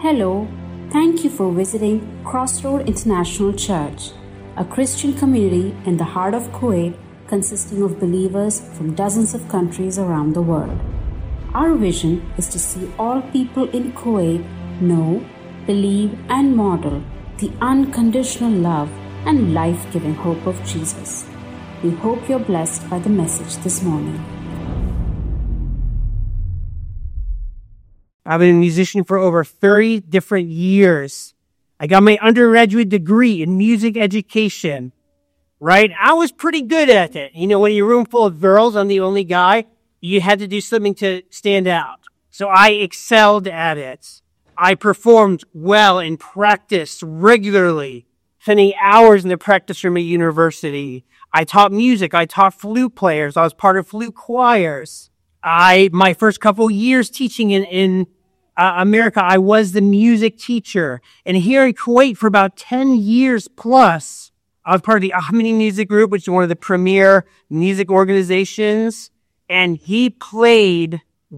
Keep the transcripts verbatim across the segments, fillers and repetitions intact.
Hello, thank you for visiting Crossroad International Church, a Christian community in the heart of Kuwait consisting of believers from dozens of countries around the world. Our vision is to see all people in Kuwait know, believe, and model the unconditional love and life-giving hope of Jesus. We hope you're blessed by the message this morning. I've been a musician for over thirty different years. I got my undergraduate degree in music education, right? I was pretty good at it. You know, when you're a room full of girls, I'm the only guy, you had to do something to stand out. So I excelled at it. I performed well and practiced regularly, spending hours in the practice room at university. I taught music. I taught flute players. I was part of flute choirs. I, my first couple years teaching in, in uh, America, I was the music teacher. And here in Kuwait for about ten years plus, I was part of the Ahmadi Music Group, which is one of the premier music organizations. And he played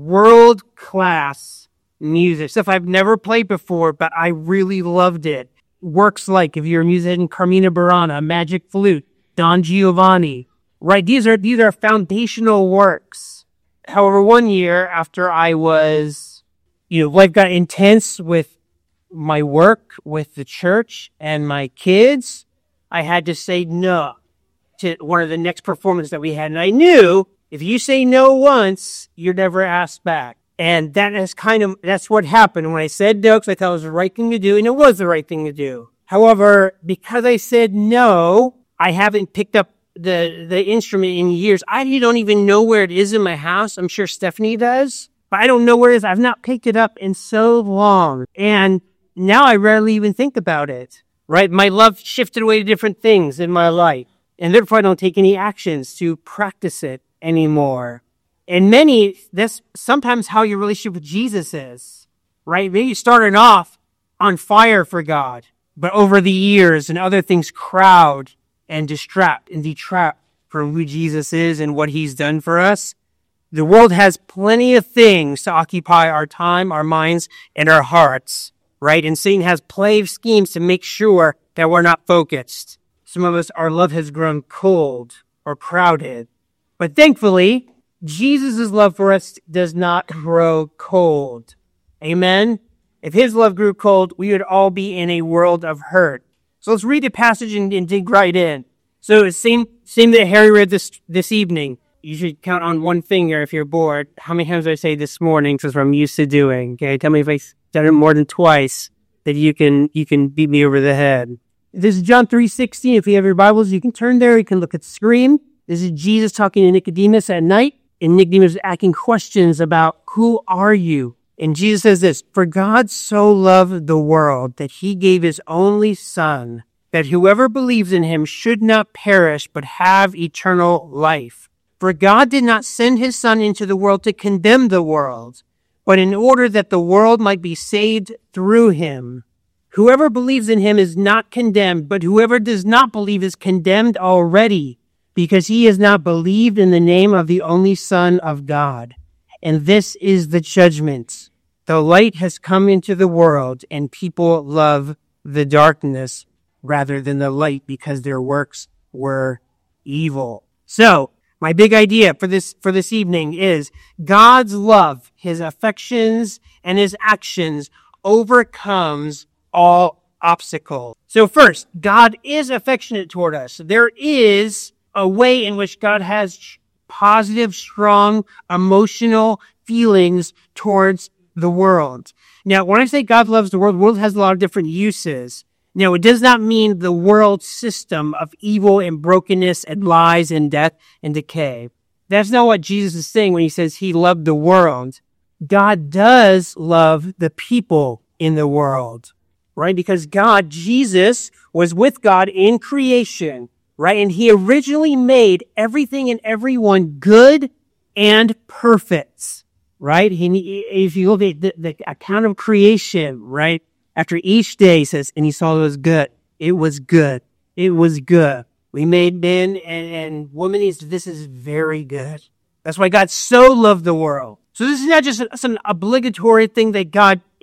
world-class music, stuff I've never played before, but I really loved it. Works like, if you're a musician, Carmina Burana, Magic Flute, Don Giovanni, right? These are, these are foundational works. However, one year after I was, you know, life got intense with my work, with the church and my kids, I had to say no to one of the next performances that we had. And I knew if you say no once, you're never asked back. And that is kind of, that's what happened when I said no, because I thought it was the right thing to do, and it was the right thing to do. However, because I said no, I haven't picked up the the instrument in years. I don't even know where it is in my house. I'm sure Stephanie does, but I don't know where it is. I've not picked it up in so long. And now I rarely even think about it, right? My love shifted away to different things in my life, and therefore I don't take any actions to practice it anymore. And many, that's sometimes how your relationship with Jesus is, right? Maybe you started off on fire for God, but over the years and other things crowd and distract and detract from who Jesus is and what he's done for us. The world has plenty of things to occupy our time, our minds, and our hearts, right? And Satan has plenty of schemes to make sure that we're not focused. Some of us, our love has grown cold or crowded. But thankfully, Jesus' love for us does not grow cold. Amen? If his love grew cold, we would all be in a world of hurt. So let's read the passage and, and dig right in. So it's same same that Harry read this this evening. You should count on one finger if you're bored. How many times did I say this morning? Because I'm used to doing. Okay, tell me if I've done it more than twice, that you can you can beat me over the head. This is John three sixteen. If you have your Bibles, you can turn there. You can look at the screen. This is Jesus talking to Nicodemus at night, and Nicodemus is asking questions about who are you? And Jesus says this, "For God so loved the world that he gave his only son, that whoever believes in him should not perish but have eternal life. For God did not send his son into the world to condemn the world, but in order that the world might be saved through him. Whoever believes in him is not condemned, but whoever does not believe is condemned already, because he has not believed in the name of the only Son of God. And this is the judgment. The light has come into the world, and people love the darkness rather than the light because their works were evil." So, my big idea for this, for this evening is God's love, his affections and his actions overcomes all obstacles. So first, God is affectionate toward us. There is a way in which God has positive, strong, emotional feelings towards the world. Now, when I say God loves the world, the world has a lot of different uses. Now, it does not mean the world system of evil and brokenness and lies and death and decay. That's not what Jesus is saying when he says he loved the world. God does love the people in the world, right? Because God, Jesus, was with God in creation, right? And he originally made everything and everyone good and perfect, right? He, if you look at the, the account of creation, right? After each day, he says, and he saw it was good. It was good. It was good. We made men and, and women. He said, this is very good. That's why God so loved the world. So this is not just an obligatory thing that God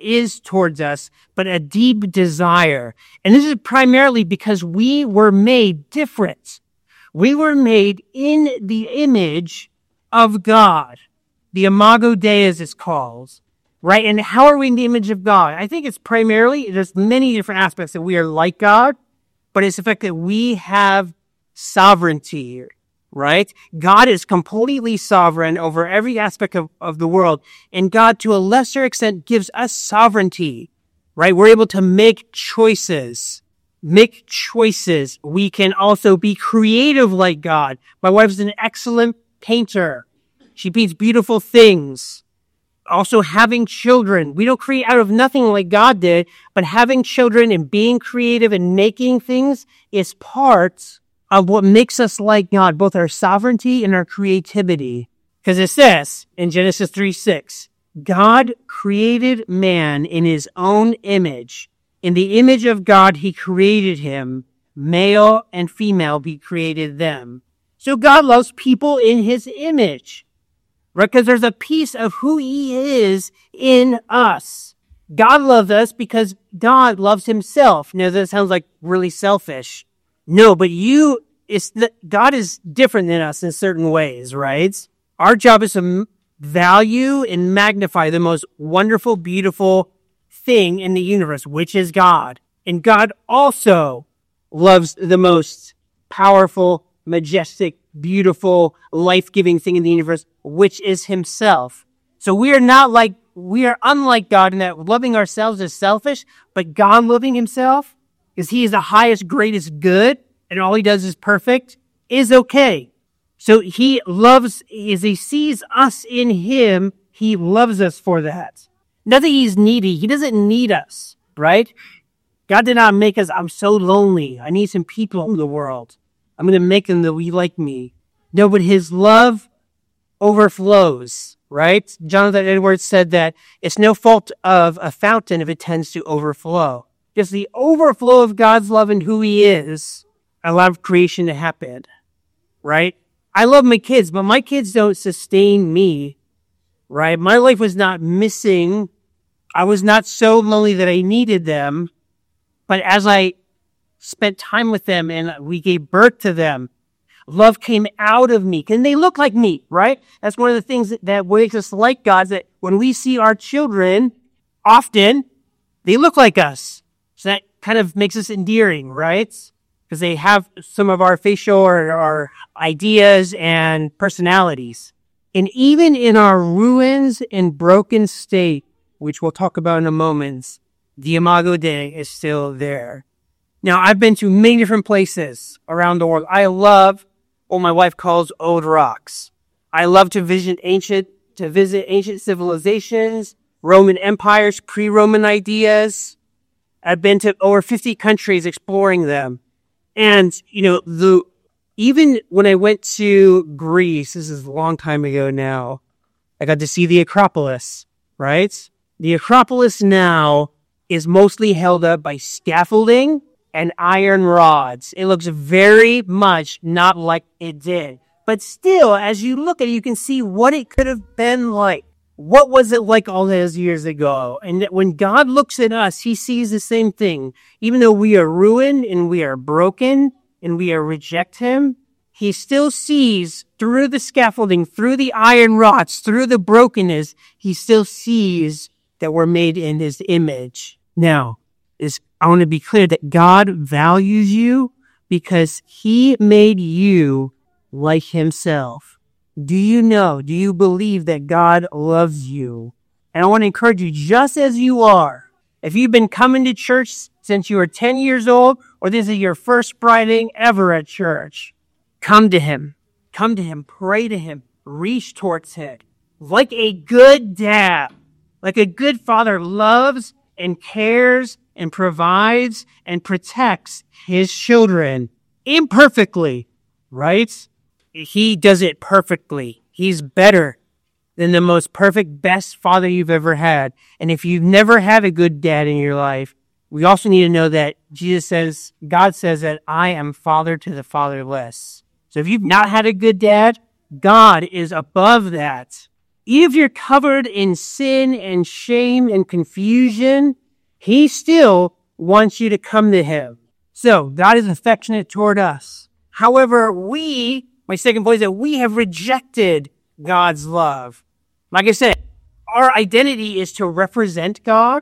is towards us, but a deep desire. And this is primarily because we were made different. We were made in the image of God. The Imago Dei, as it's called, right? And how are we in the image of God? I think it's primarily, there's many different aspects that we are like God, but it's the fact that we have sovereignty, right? God is completely sovereign over every aspect of, of the world. And God, to a lesser extent, gives us sovereignty, right? We're able to make choices. Make choices. We can also be creative like God. My wife's an excellent painter. She paints beautiful things. Also having children. We don't create out of nothing like God did, but having children and being creative and making things is part of what makes us like God, both our sovereignty and our creativity. Because it says in Genesis three six, God created man in his own image. In the image of God, he created him. Male and female, he created them. So God loves people in his image. Right? Because there's a piece of who he is in us. God loves us because God loves himself. Now, that sounds like really selfish. No, but you, it's the, God is different than us in certain ways, right? Our job is to value and magnify the most wonderful, beautiful thing in the universe, which is God. And God also loves the most powerful, majestic, beautiful, life-giving thing in the universe, which is himself. So we are not like, we are unlike God in that loving ourselves is selfish, but God loving himself, because he is the highest, greatest good, and all he does is perfect, is okay. So he loves, as he sees us in him, he loves us for that. Not that he's needy. He doesn't need us, right? God did not make us, I'm so lonely. I need some people in the world. I'm going to make them that we like me. No, but his love overflows, right? Jonathan Edwards said that it's no fault of a fountain if it tends to overflow. Just the overflow of God's love and who he is allowed creation to happen, right? I love my kids, but my kids don't sustain me, right? My life was not missing. I was not so lonely that I needed them. But as I spent time with them and we gave birth to them, love came out of me. And they look like me, right? That's one of the things that, that makes us like God, that when we see our children, often they look like us. So that kind of makes us endearing, right? Because they have some of our facial or our ideas and personalities. And even in our ruins and broken state, which we'll talk about in a moment, the Imago Dei is still there. Now, I've been to many different places around the world. I love what my wife calls old rocks. I love to visit ancient, to visit ancient civilizations, Roman empires, pre-Roman ideas. I've been to over fifty countries exploring them. And, you know, the, even when I went to Greece, this is a long time ago now, I got to see the Acropolis, right? The Acropolis now is mostly held up by scaffolding and iron rods. It looks very much not like it did. But still, as you look at it, you can see what it could have been like. What was it like all those years ago? And when God looks at us, he sees the same thing. Even though we are ruined and we are broken and we are reject him, he still sees through the scaffolding, through the iron rods, through the brokenness, he still sees that we're made in his image. Now, is I want to be clear that God values you because he made you like himself. Do you know, do you believe that God loves you? And I want to encourage you, just as you are, if you've been coming to church since you were ten years old, or this is your first Friday ever at church, come to him. Come to him. Pray to him. Reach towards him. Like a good dad, like a good father loves and cares and provides and protects his children imperfectly, right? He does it perfectly. He's better than the most perfect, best father you've ever had. And if you've never had a good dad in your life, we also need to know that Jesus says, God says that I am father to the fatherless. So if you've not had a good dad, God is above that. Even if you're covered in sin and shame and confusion, he still wants you to come to him. So God is affectionate toward us. However, we, my second point is that we have rejected God's love. Like I said, our identity is to represent God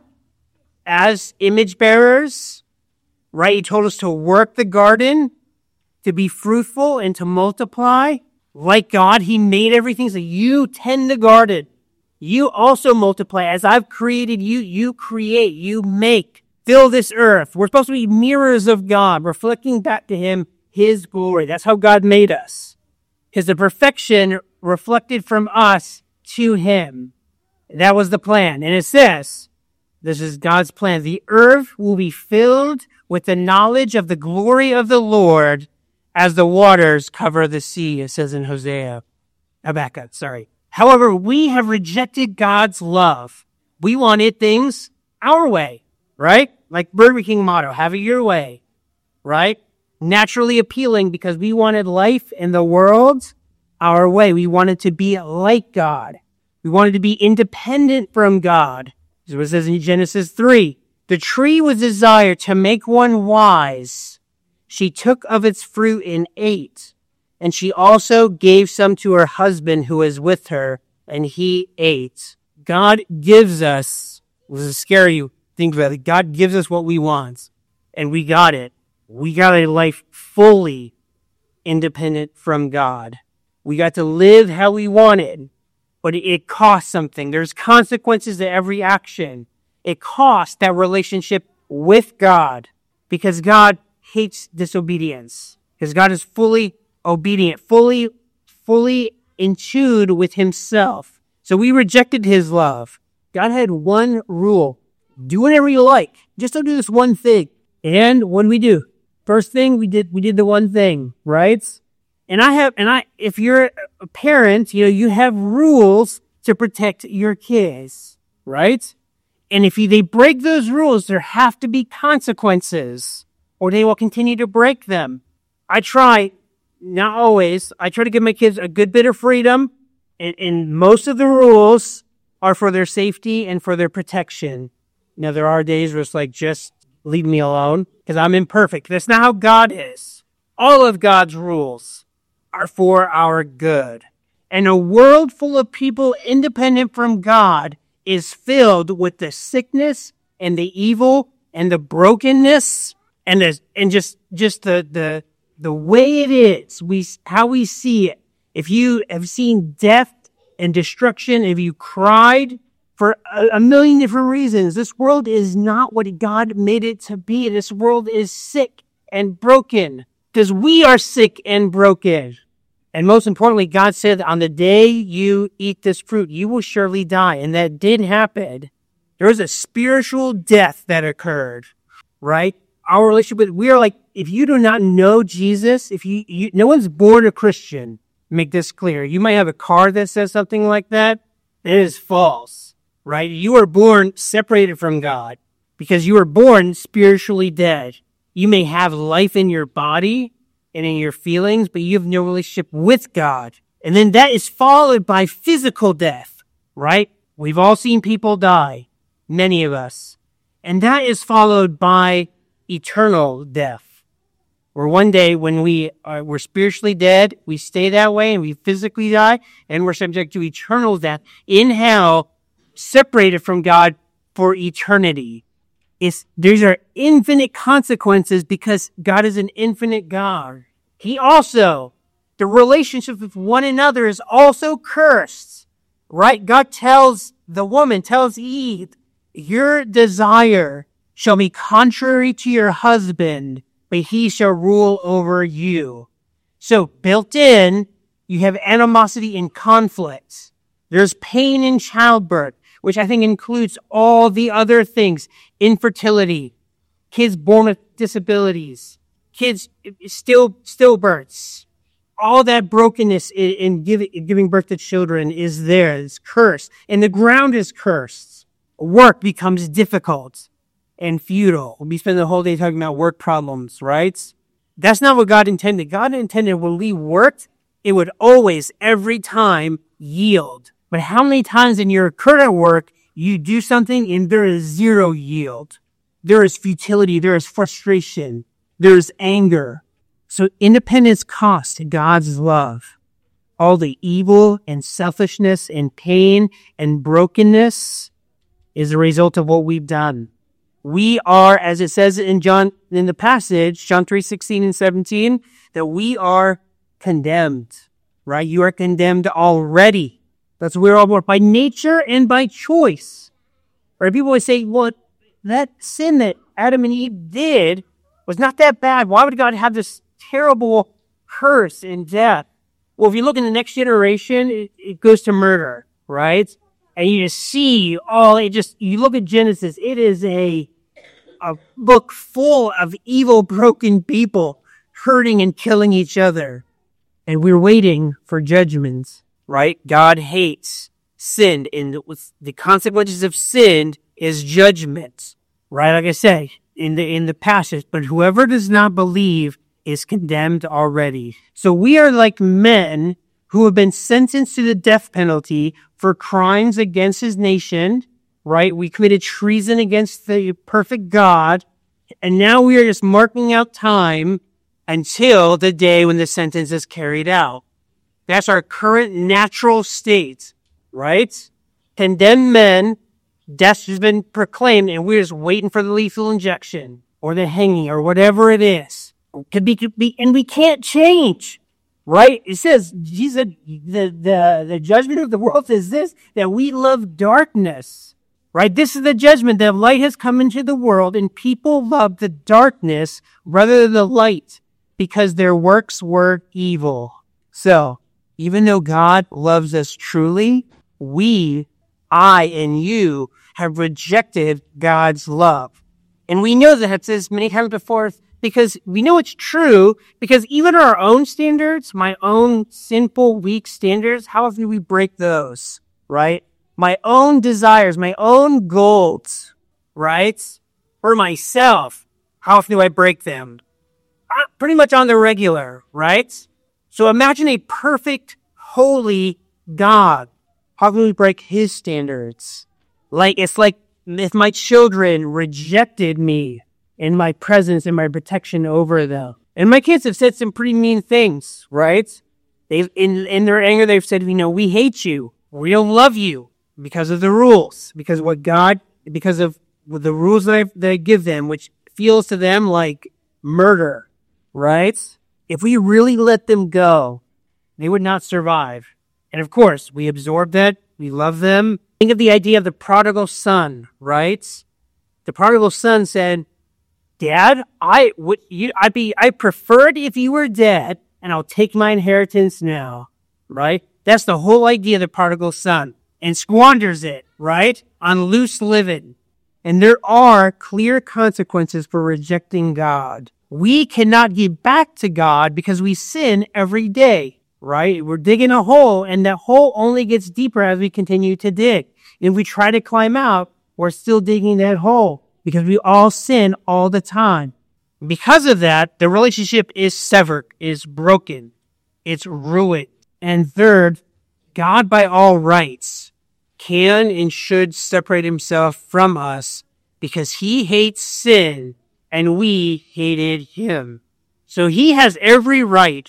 as image bearers, right? He told us to work the garden, to be fruitful and to multiply. Like God, he made everything so you tend the garden. You also multiply. As I've created you, you create, you make, fill this earth. We're supposed to be mirrors of God, reflecting back to him his glory. That's how God made us. His perfection reflected from us to him. That was the plan. And it says, this is God's plan. The earth will be filled with the knowledge of the glory of the Lord as the waters cover the sea, it says in Hosea. Habakkuk, sorry. However, we have rejected God's love. We wanted things our way, right? Like Burger King motto, have it your way, right? Naturally appealing because we wanted life in the world our way. We wanted to be like God. We wanted to be independent from God. This is what it says in Genesis three. The tree was desired to make one wise. She took of its fruit and ate, and she also gave some to her husband who was with her, and he ate. God gives us, this will scare you, think about it, God gives us what we want, and we got it. We got a life fully independent from God. We got to live how we wanted, but it costs something. There's consequences to every action. It costs that relationship with God, because God hates disobedience, because God is fully obedient, fully, fully in tune with himself. So we rejected his love. God had one rule. Do whatever you like. Just don't do this one thing. And what do we do? First thing we did, we did the one thing, right? And I have, and I, if you're a parent, you know, you have rules to protect your kids, right? And if you, they break those rules, there have to be consequences, or they will continue to break them. I try, not always, I try to give my kids a good bit of freedom, and, and most of the rules are for their safety and for their protection. Now, there are days where it's like, just leave me alone, because I'm imperfect. That's not how God is. All of God's rules are for our good. And a world full of people independent from God is filled with the sickness and the evil and the brokenness and the, and just just the the the way it is, we how we see it. If you have seen death and destruction, if you cried for a, a million different reasons, this world is not what God made it to be. This world is sick and broken because we are sick and broken. And most importantly, God said, on the day you eat this fruit, you will surely die. And that did happen. There was a spiritual death that occurred, right? Our relationship with, we are like, if you do not know Jesus, if you, you, no one's born a Christian, make this clear. You might have a card that says something like that. It is false, right? You are born separated from God because you were born spiritually dead. You may have life in your body and in your feelings, but you have no relationship with God. And then that is followed by physical death, right? We've all seen people die, many of us. And that is followed by eternal death, where one day when we are, we're spiritually dead, we stay that way and we physically die, and we're subject to eternal death in hell, separated from God for eternity. It's, these are infinite consequences because God is an infinite God. He also, the relationship with one another is also cursed, right? God tells the woman, tells Eve, your desire shall be contrary to your husband, but he shall rule over you. So built in, you have animosity and conflict. There's pain in childbirth, which I think includes all the other things. Infertility, kids born with disabilities, kids still stillbirths. All that brokenness in, in, give, in giving birth to children is there. It's cursed. And the ground is cursed. Work becomes difficult and futile. We spend the whole day talking about work problems, right? That's not what God intended. God intended when we worked, it would always, every time, yield. But how many times in your current work you do something and there is zero yield? There is futility. There is frustration. There is anger. So independence costs God's love. All the evil and selfishness and pain and brokenness is a result of what we've done. We are, as it says in John, in the passage, John three sixteen and seventeen, that we are condemned, right? You are condemned already. That's what we're all born by nature and by choice. Right? People always say, well, that sin that Adam and Eve did was not that bad. Why would God have this terrible curse and death? Well, if you look in the next generation, it, it goes to murder, right? And you just see, oh, it just, you look at Genesis, it is a, a book full of evil, broken people hurting and killing each other. And we're waiting for judgments, right? God hates sin, and the consequences of sin is judgment, right? Like I say in the, in the passage, but whoever does not believe is condemned already. So we are like men who have been sentenced to the death penalty for crimes against his nation, right? We committed treason against the perfect God, and now we are just marking out time until the day when the sentence is carried out. That's our current natural state, right? Condemned men, death has been proclaimed, and we're just waiting for the lethal injection or the hanging or whatever it is. Could be, could be, and we can't change, right? It says, Jesus, the, the, the judgment of the world is this, that we love darkness, right? This is the judgment that light has come into the world and people love the darkness rather than the light because their works were evil. So, even though God loves us truly, we, I and you, have rejected God's love. And we know that it says many times before, because we know it's true, because even our own standards, my own sinful, weak standards, how often do we break those, right? My own desires, my own goals, right? For myself, how often do I break them? Uh, pretty much on the regular, right? So imagine a perfect, holy God. How can we break his standards? Like, it's like if my children rejected me in my presence and my protection over them. And my kids have said some pretty mean things, right? They've, in, in their anger, they've said, you know, we hate you. We don't love you because of the rules, because of what God, because of the rules that I, that I give them, which feels to them like murder, right? If we really let them go, they would not survive. And of course, we absorb that. We love them. Think of the idea of the prodigal son, right? The prodigal son said, Dad, I would you I'd be I preferred if you were dead, and I'll take my inheritance now. Right? That's the whole idea of the prodigal son. And squanders it, right? On loose living. And there are clear consequences for rejecting God. We cannot give back to God because we sin every day, right? We're digging a hole, and that hole only gets deeper as we continue to dig. If we try to climb out, we're still digging that hole. Because we all sin all the time. Because of that, the relationship is severed, is broken, it's ruined. And third, God by all rights can and should separate himself from us because he hates sin and we hated him. So he has every right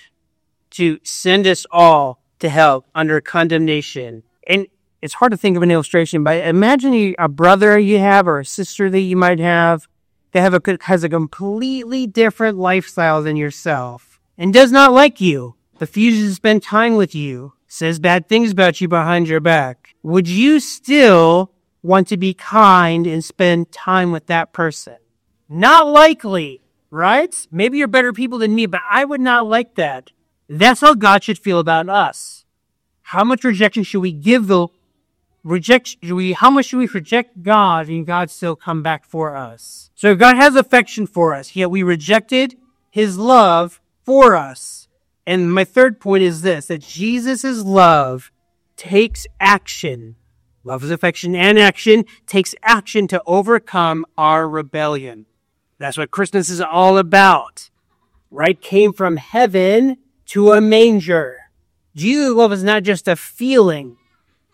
to send us all to hell under condemnation. And it's hard to think of an illustration, but imagine a brother you have or a sister that you might have that have a, has a completely different lifestyle than yourself and does not like you, refuses to spend time with you, says bad things about you behind your back. Would you still want to be kind and spend time with that person? Not likely, right? Maybe you're better people than me, but I would not like that. That's how God should feel about us. How much rejection should we give the Reject, we, how much should we reject God and God still come back for us? So God has affection for us, yet we rejected his love for us. And my third point is this, that Jesus' love takes action. Love is affection and action, takes action to overcome our rebellion. That's what Christmas is all about, right? Came from heaven to a manger. Jesus' love is not just a feeling.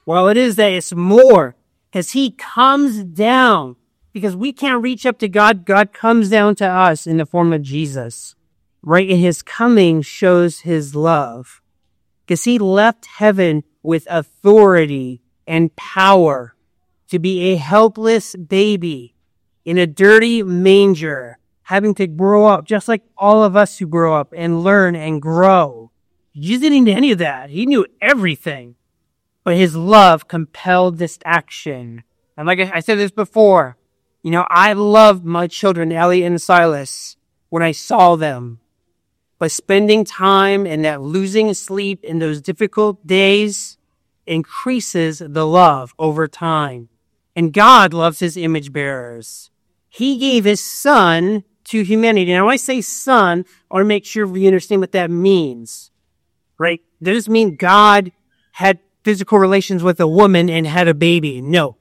Well, it is that it's more, because he comes down. Because we can't reach up to God, God comes down to us in the form of Jesus. Right? And his coming shows his love. Because he left heaven with authority and power to be a helpless baby in a dirty manger, having to grow up just like all of us who grow up and learn and grow. Jesus didn't need any of that. He knew everything. But his love compelled this action. And like I said this before, you know, I loved my children, Ellie and Silas, when I saw them. But spending time and that losing sleep in those difficult days increases the love over time. And God loves his image bearers. He gave his son to humanity. Now, when I say son, I want to make sure we understand what that means. Right? That doesn't mean God had physical relations with a woman and had a baby. No.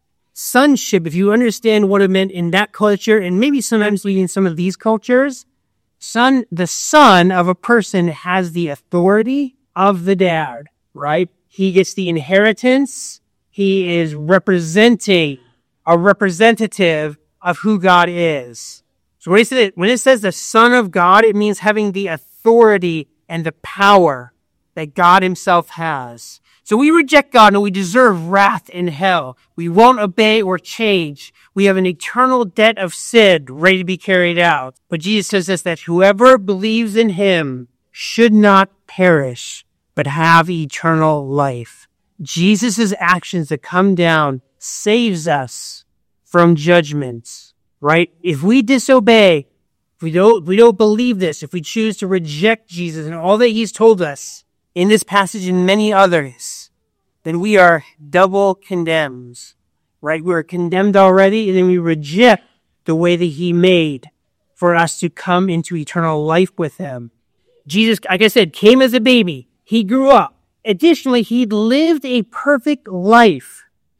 Sonship, if you understand what it meant in that culture, and maybe sometimes in some of these cultures, son, the son of a person has the authority of the dad, right? He gets the inheritance. He is representing a representative of who God is. So when it says, when it says the Son of God, it means having the authority and the power that God himself has. So we reject God and we deserve wrath in hell. We won't obey or change. We have an eternal debt of sin ready to be carried out. But Jesus says this, that whoever believes in him should not perish, but have eternal life. Jesus' actions that come down saves us from judgment, right? If we disobey, if we don't, if we don't believe this, if we choose to reject Jesus and all that he's told us in this passage and many others, then we are double condemned, right? We are condemned already, and then we reject the way that he made for us to come into eternal life with him. Jesus, like I said, came as a baby. He grew up. Additionally, he lived a perfect life.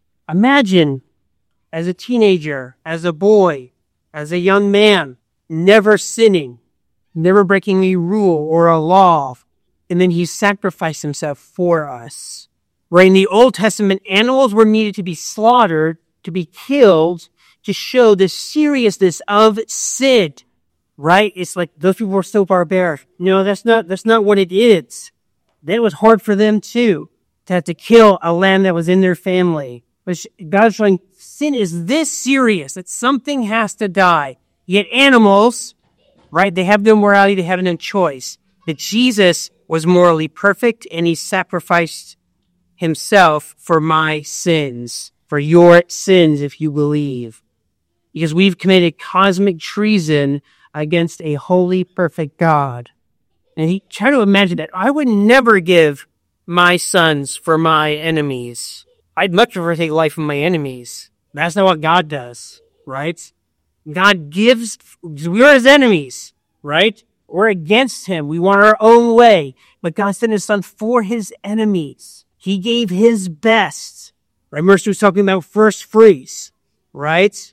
Imagine as a teenager, as a boy, as a young man, never sinning, never breaking a rule or a law. And then he sacrificed himself for us. Right? In the Old Testament, animals were needed to be slaughtered, to be killed, to show the seriousness of sin. Right? It's like those people were so barbaric. No, that's not, that's not what it is. Then it was hard for them too, to have to kill a lamb that was in their family. But God's showing sin is this serious that something has to die. Yet animals, right? They have their morality, they have no choice. That Jesus was morally perfect and he sacrificed himself for my sins, for your sins if you believe. Because we've committed cosmic treason against a holy, perfect God. And he try to imagine that I would never give my sons for my enemies. I'd much prefer take life from my enemies. That's not what God does, right? God gives, we're his enemies, right? We're against him. We want our own way. But God sent his son for his enemies. He gave his best. Right? Mercer was talking about first fruits, right?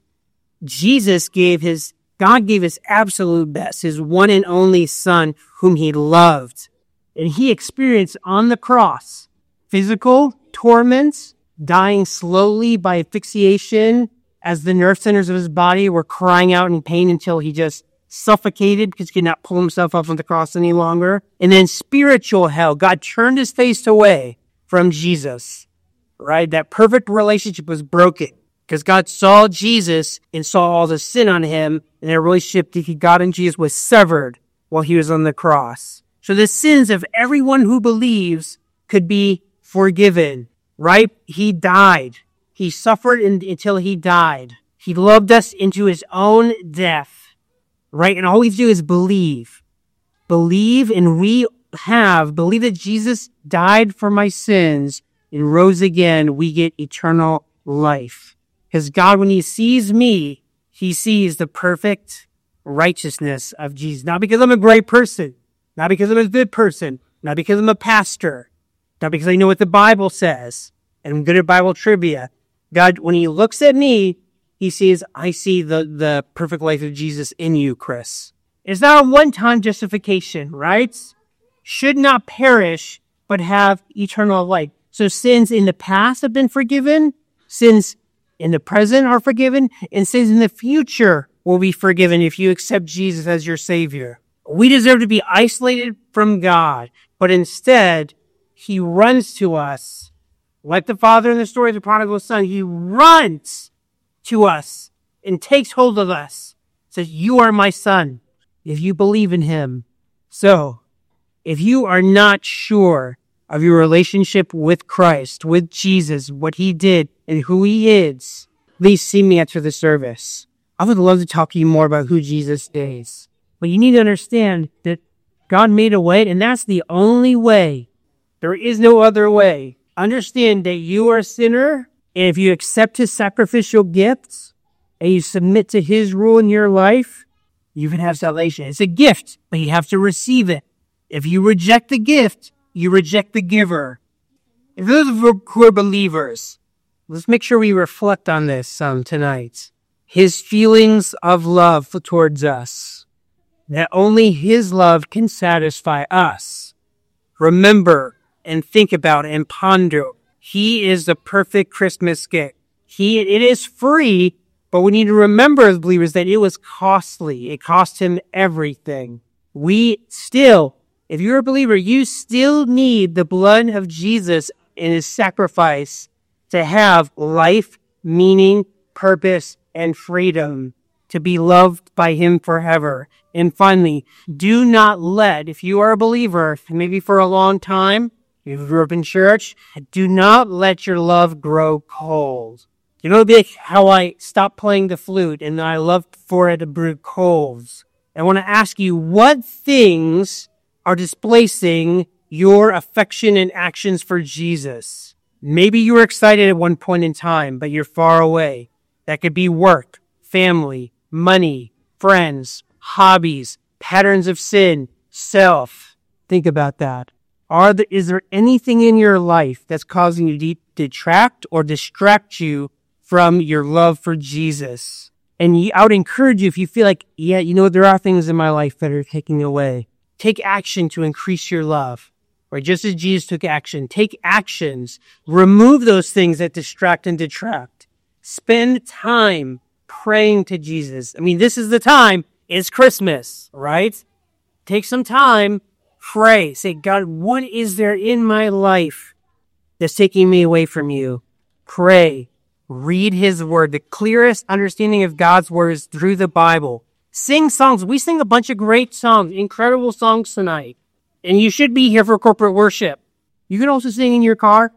Jesus gave his, God gave his absolute best, his one and only son whom he loved. And he experienced on the cross physical torments, dying slowly by asphyxiation as the nerve centers of his body were crying out in pain until he just suffocated because he could not pull himself up from the cross any longer. And then spiritual hell. God turned his face away from Jesus, right? That perfect relationship was broken because God saw Jesus and saw all the sin on him, and their relationship between God and Jesus was severed while he was on the cross. So the sins of everyone who believes could be forgiven, right? He died. He suffered in, until he died. He loved us into his own death, right? And all we have to do is believe. Believe, and we have, believe that Jesus died for my sins and rose again, we get eternal life. Because God, when he sees me, he sees the perfect righteousness of Jesus. Not because I'm a great person, not because I'm a good person, not because I'm a pastor, not because I know what the Bible says, and I'm good at Bible trivia. God, when he looks at me, he sees, I see the, the perfect life of Jesus in you, Chris. It's not a one-time justification, right? Should not perish, but have eternal life. So sins in the past have been forgiven, sins in the present are forgiven, and sins in the future will be forgiven if you accept Jesus as your Savior. We deserve to be isolated from God, but instead, he runs to us. Like the father in the story of the prodigal son, he runs to us and takes hold of us. Says, you are my son, if you believe in him. So, if you are not sure of your relationship with Christ, with Jesus, what he did and who he is, please see me after the service. I would love to talk to you more about who Jesus is. But you need to understand that God made a way, and that's the only way. There is no other way. Understand that you are a sinner, and if you accept his sacrificial gifts, and you submit to his rule in your life, you can have salvation. It's a gift, but you have to receive it. If you reject the gift, you reject the giver. If those who are believers, let's make sure we reflect on this some tonight. His feelings of love towards us, that only his love can satisfy us. Remember and think about and ponder. He is the perfect Christmas gift. He, it is free, but we need to remember as believers that it was costly. It cost him everything. We still, if you're a believer, you still need the blood of Jesus and his sacrifice to have life, meaning, purpose, and freedom, to be loved by him forever. And finally, do not let, if you are a believer, maybe for a long time, you grew up in church, do not let your love grow cold. You know, it'd be like how I stopped playing the flute and I loved for it to brew coals. I want to ask you, what things are displacing your affection and actions for Jesus? Maybe you were excited at one point in time, but you're far away. That could be work, family, money, friends, hobbies, patterns of sin, self. Think about that. Are there, is there anything in your life that's causing you to detract or distract you from your love for Jesus? And I would encourage you, if you feel like, yeah, you know, there are things in my life that are taking away, take action to increase your love. Or just as Jesus took action, take actions. Remove those things that distract and detract. Spend time praying to Jesus. I mean, this is the time. It's Christmas, right? Take some time, pray. Say, God, what is there in my life that's taking me away from you? Pray. Read his word. The clearest understanding of God's word is through the Bible. Sing songs. We sing a bunch of great songs, incredible songs tonight. And you should be here for corporate worship. You can also sing in your car.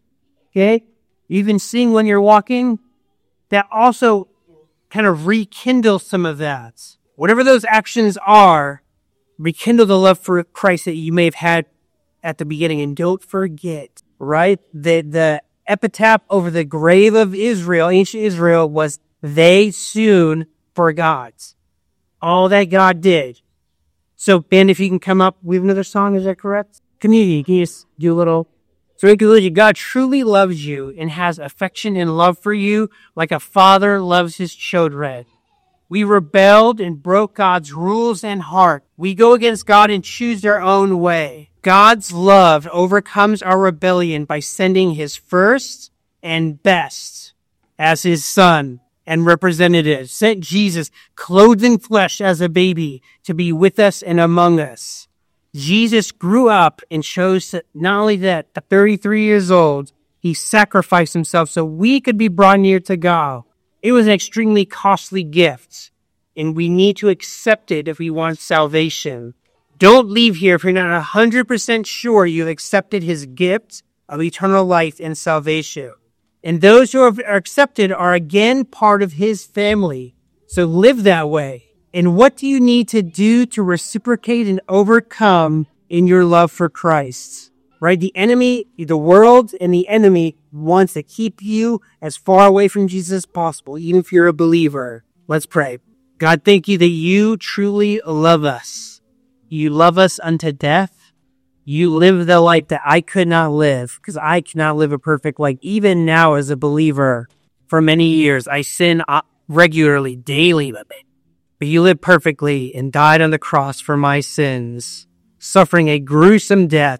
Okay? You can sing when you're walking. That also kind of rekindle some of that. Whatever those actions are, rekindle the love for Christ that you may have had at the beginning. And don't forget, right, that the epitaph over the grave of Israel, ancient Israel, was, they soon forgot all that God did. So, Ben, if you can come up, we have another song, is that correct? Community, can you just do a little? So, in conclusion, God truly loves you and has affection and love for you like a father loves his children. We rebelled and broke God's rules and heart. We go against God and choose our own way. God's love overcomes our rebellion by sending his first and best as his son and representative. Sent Jesus, clothed in flesh as a baby, to be with us and among us. Jesus grew up and chose to, not only that, at thirty-three years old, he sacrificed himself so we could be brought near to God. It was an extremely costly gift, and we need to accept it if we want salvation. Don't leave here if you're not one hundred percent sure you've accepted his gift of eternal life and salvation. And those who are accepted are again part of his family. So live that way. And what do you need to do to reciprocate and overcome in your love for Christ? Right? The enemy, the world and the enemy wants to keep you as far away from Jesus as possible, even if you're a believer. Let's pray. God, thank you that you truly love us. You love us unto death. You live the life that I could not live, because I cannot live a perfect life. Even now as a believer, for many years, I sin regularly, daily, but you lived perfectly and died on the cross for my sins, suffering a gruesome death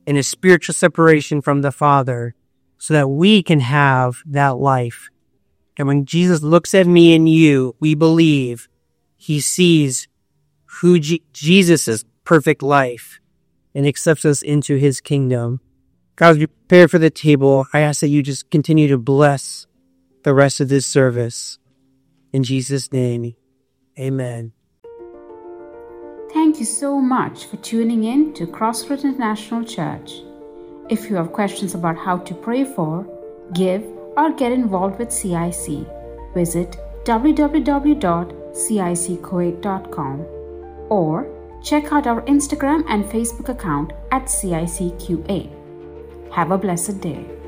in a spiritual separation from the Father so that we can have that life. And when Jesus looks at me and you, we believe he sees who G- Jesus' perfect life and accepts us into his kingdom. God, as we prepare for the table, I ask that you just continue to bless the rest of this service. In Jesus' name, amen. Thank you so much for tuning in to Crossroads International Church. If you have questions about how to pray for, give, or get involved with C I C, visit w w w dot c i c kuwait dot com or check out our Instagram and Facebook account at C I C Q A. Have a blessed day.